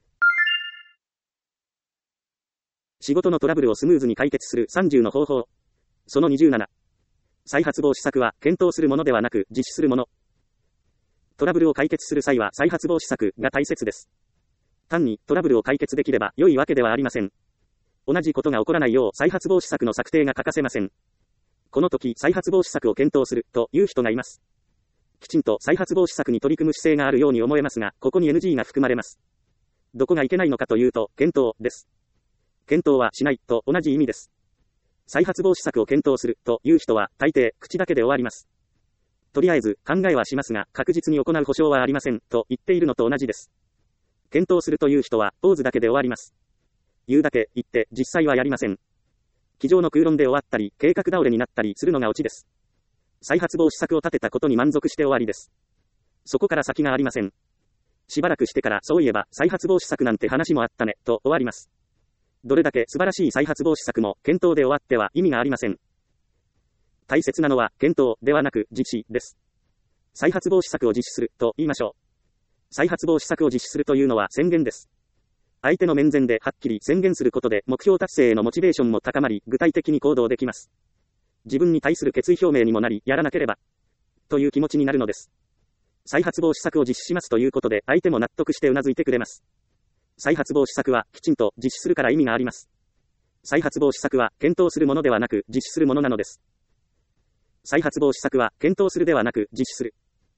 仕事のトラブルをスムーズに解決する30の方法。その27。再発防止策は検討するものではなく実施するもの。トラブルを解決する際は再発防止策が大切です。単にトラブルを解決できれば良いわけではありません。同じことが起こらないよう再発防止策の策定が欠かせません。この時再発防止策を検討するという人がいます。きちんと再発防止策に取り組む姿勢があるように思えますが、ここに NG が含まれます。どこがいけないのかというと、検討です。検討はしないと同じ意味です。再発防止策を検討するという人は大抵口だけで終わります。とりあえず考えはしますが確実に行う保証はありませんと言っているのと同じです。検討するという人はポーズだけで終わります。言うだけ言って実際はやりません。机上の空論で終わったり計画倒れになったりするのがオチです。再発防止策を立てたことに満足して終わりです。そこから先がありません。しばらくしてからそういえば再発防止策なんて話もあったねと終わります。どれだけ素晴らしい再発防止策も検討で終わっては意味がありません。大切なのは検討ではなく実施です。再発防止策を実施すると言いましょう。再発防止策を実施するというのは宣言です。相手の面前ではっきり宣言することで目標達成へのモチベーションも高まり具体的に行動できます。自分に対する決意表明にもなりやらなければという気持ちになるのです。再発防止策を実施しますということで相手も納得してうなずいてくれます。再発防止策はきちんと実施するから意味があります。再発防止策は検討するものではなく実施するものなのです。再発防止策は検討するではなく実施する。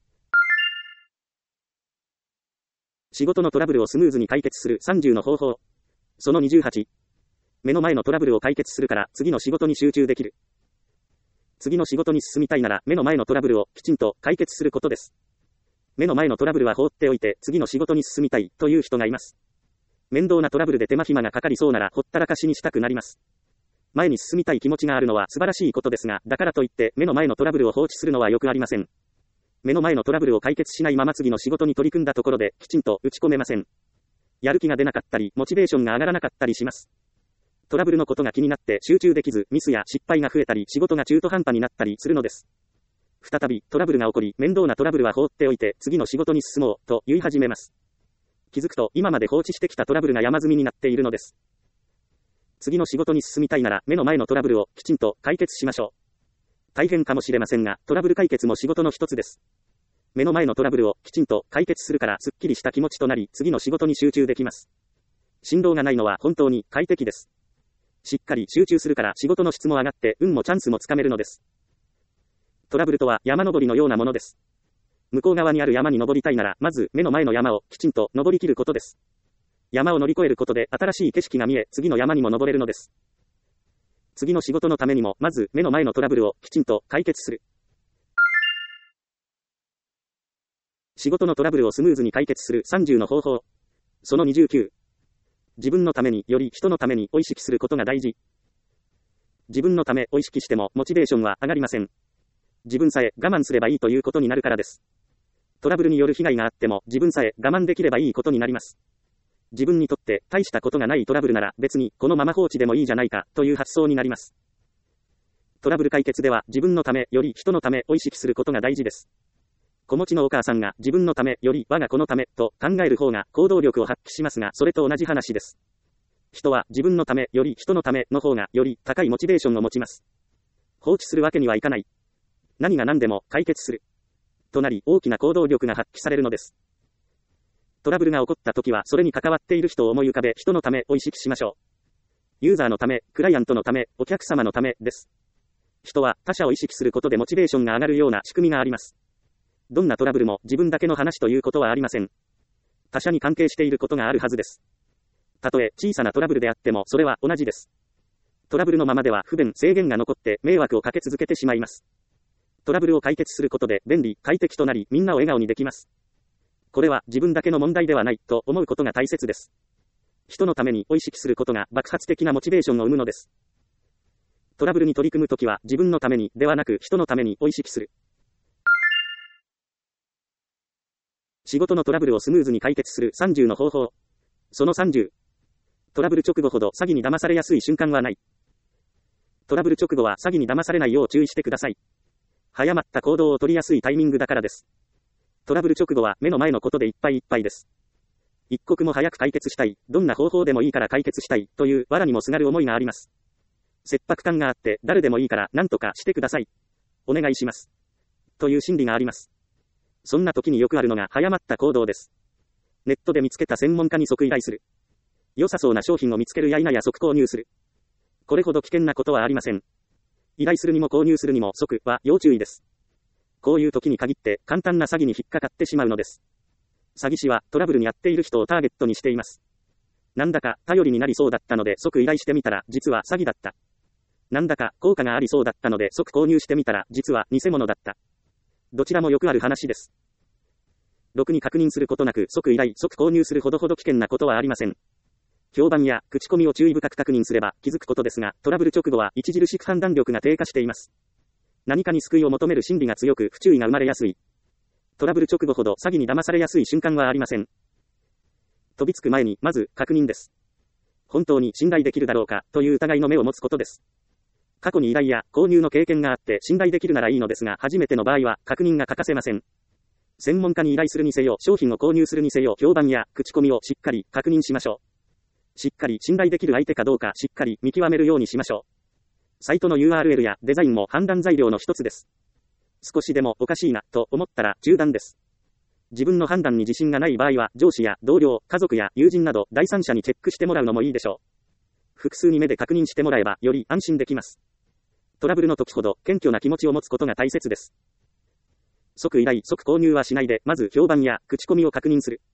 仕事のトラブルをスムーズに解決する30の方法。その28。目の前のトラブルを解決するから次の仕事に集中できる。次の仕事に進みたいなら目の前のトラブルをきちんと解決することです。目の前のトラブルは放っておいて次の仕事に進みたいという人がいます。面倒なトラブルで手間暇がかかりそうならほったらかしにしたくなります。前に進みたい気持ちがあるのは素晴らしいことですが、だからといって目の前のトラブルを放置するのはよくありません。目の前のトラブルを解決しないまま次の仕事に取り組んだところできちんと打ち込めません。やる気が出なかったり、モチベーションが上がらなかったりします。トラブルのことが気になって集中できず、ミスや失敗が増えたり、仕事が中途半端になったりするのです。再びトラブルが起こり、面倒なトラブルは放っておいて次の仕事に進もうと言い始めます。気づくと今まで放置してきたトラブルが山積みになっているのです。次の仕事に進みたいなら目の前のトラブルをきちんと解決しましょう。大変かもしれませんが、トラブル解決も仕事の一つです。目の前のトラブルをきちんと解決するからすっきりした気持ちとなり、次の仕事に集中できます。振動がないのは本当に快適です。しっかり集中するから仕事の質も上がって運もチャンスもつかめるのです。トラブルとは山登りのようなものです。向こう側にある山に登りたいなら、まず目の前の山をきちんと登りきることです。山を乗り越えることで新しい景色が見え、次の山にも登れるのです。次の仕事のためにも、まず目の前のトラブルをきちんと解決する。仕事のトラブルをスムーズに解決する30の方法。その29。自分のためにより人のためにを意識することが大事。自分のためを意識してもモチベーションは上がりません。自分さえ我慢すればいいということになるからです。トラブルによる被害があっても自分さえ我慢できればいいことになります。自分にとって大したことがないトラブルなら別にこのまま放置でもいいじゃないかという発想になります。トラブル解決では自分のためより人のためを意識することが大事です。子持ちのお母さんが自分のためより我が子のためと考える方が行動力を発揮しますが、それと同じ話です。人は自分のためより人のための方がより高いモチベーションを持ちます。放置するわけにはいかない。何が何でも解決する。となり大きな行動力が発揮されるのです。トラブルが起こった時はそれに関わっている人を思い浮かべ人のためを意識しましょう。ユーザーのため、クライアントのため、お客様のためです。人は他者を意識することでモチベーションが上がるような仕組みがあります。どんなトラブルも自分だけの話ということはありません。他者に関係していることがあるはずです。たとえ小さなトラブルであってもそれは同じです。トラブルのままでは不便、制限が残って迷惑をかけ続けてしまいます。トラブルを解決することで便利、快適となりみんなを笑顔にできます。これは自分だけの問題ではないと思うことが大切です。 人のためにを意識することが爆発的なモチベーションを生むのです。トラブルに取り組むときは自分のためにではなく人のためにを意識する。仕事のトラブルをスムーズに解決する30の方法。その30。トラブル直後ほど詐欺に騙されやすい瞬間はない。トラブル直後は詐欺に騙されないよう注意してください。早まった行動を取りやすいタイミングだからです。トラブル直後は目の前のことでいっぱいいっぱいです。一刻も早く解決したい、どんな方法でもいいから解決したい、という藁にもすがる思いがあります。切迫感があって、誰でもいいから何とかしてください。お願いします。という心理があります。そんな時によくあるのが早まった行動です。ネットで見つけた専門家に即依頼する。良さそうな商品を見つけるや否や即購入する。これほど危険なことはありません。依頼するにも購入するにも即は要注意です。こういう時に限って簡単な詐欺に引っかかってしまうのです。詐欺師はトラブルに遭っている人をターゲットにしています。なんだか頼りになりそうだったので即依頼してみたら実は詐欺だった。なんだか効果がありそうだったので即購入してみたら実は偽物だった。どちらもよくある話です。ろくに確認することなく即依頼即購入するほど危険なことはありません。評判や口コミを注意深く確認すれば気づくことですが、トラブル直後は著しく判断力が低下しています。何かに救いを求める心理が強く不注意が生まれやすい。トラブル直後ほど詐欺に騙されやすい瞬間はありません。飛びつく前にまず確認です。本当に信頼できるだろうかという疑いの目を持つことです。過去に依頼や購入の経験があって信頼できるならいいのですが、初めての場合は確認が欠かせません。専門家に依頼するにせよ、商品を購入するにせよ、評判や口コミをしっかり確認しましょう。しっかり信頼できる相手かどうかしっかり見極めるようにしましょう。サイトの URL やデザインも判断材料の一つです。少しでもおかしいなと思ったら中断です。自分の判断に自信がない場合は上司や同僚、家族や友人など第三者にチェックしてもらうのもいいでしょう。複数に目で確認してもらえばより安心できます。トラブルの時ほど謙虚な気持ちを持つことが大切です。即依頼即購入はしないで、まず評判や口コミを確認する。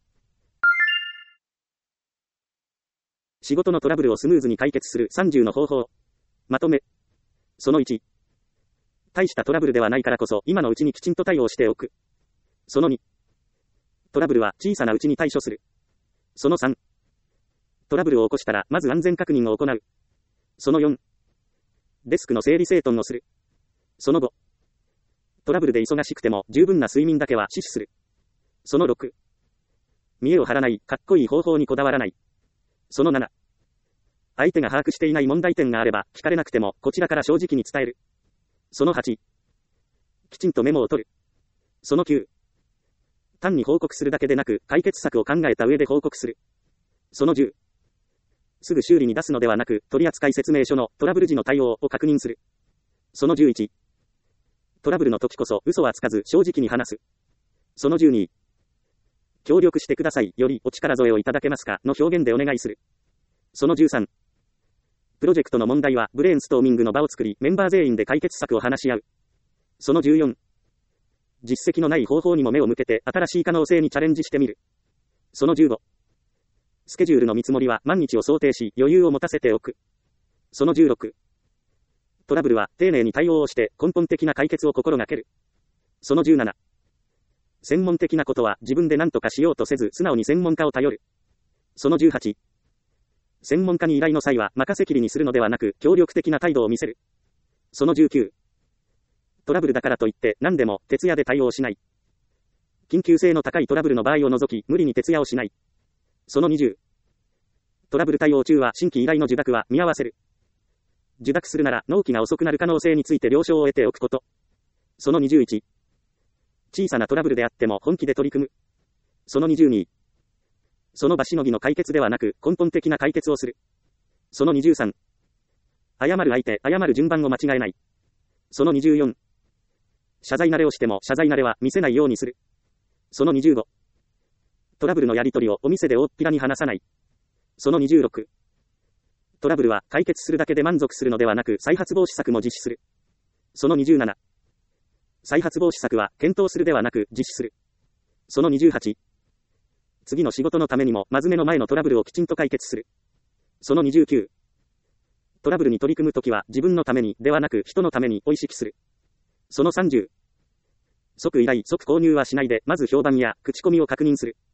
仕事のトラブルをスムーズに解決する30の方法。まとめ。その1。大したトラブルではないからこそ今のうちにきちんと対応しておく。その2。トラブルは小さなうちに対処する。その3。トラブルを起こしたらまず安全確認を行う。その4。デスクの整理整頓をする。その5。トラブルで忙しくても十分な睡眠だけは死守する。その6。見栄を張らない、かっこいい方法にこだわらない。その7。相手が把握していない問題点があれば聞かれなくてもこちらから正直に伝える。その8。きちんとメモを取る。その9。単に報告するだけでなく解決策を考えた上で報告する。その10。すぐ修理に出すのではなく、取扱説明書のトラブル時の対応を確認する。その11。トラブルの時こそ嘘はつかず正直に話す。その12。協力してくださいよりお力添えをいただけますかの表現でお願いする。その13。プロジェクトの問題はブレインストーミングの場を作り、メンバー全員で解決策を話し合う。その14。実績のない方法にも目を向けて新しい可能性にチャレンジしてみる。その15。スケジュールの見積もりは万日を想定し余裕を持たせておく。その16。トラブルは丁寧に対応をして根本的な解決を心がける。その17。専門的なことは自分で何とかしようとせず素直に専門家を頼る。その18。専門家に依頼の際は任せきりにするのではなく協力的な態度を見せる。その19。トラブルだからといって何でも徹夜で対応しない。緊急性の高いトラブルの場合を除き無理に徹夜をしない。その20。トラブル対応中は新規依頼の受諾は見合わせる。受諾するなら納期が遅くなる可能性について了承を得ておくこと。その21。小さなトラブルであっても本気で取り組む。その22。その場しのぎの解決ではなく根本的な解決をする。その23。謝る相手、謝る順番を間違えない。その24。謝罪慣れをしても謝罪慣れは見せないようにする。その25。トラブルのやり取りをお店で大っぴらに話さない。その26。トラブルは解決するだけで満足するのではなく再発防止策も実施する。その27。再発防止策は検討するではなく実施する。その28。次の仕事のためにも真面目の前のトラブルをきちんと解決する。その29。トラブルに取り組むときは自分のためにではなく人のためにを意識する。その30。即依頼即購入はしないでまず評判や口コミを確認する。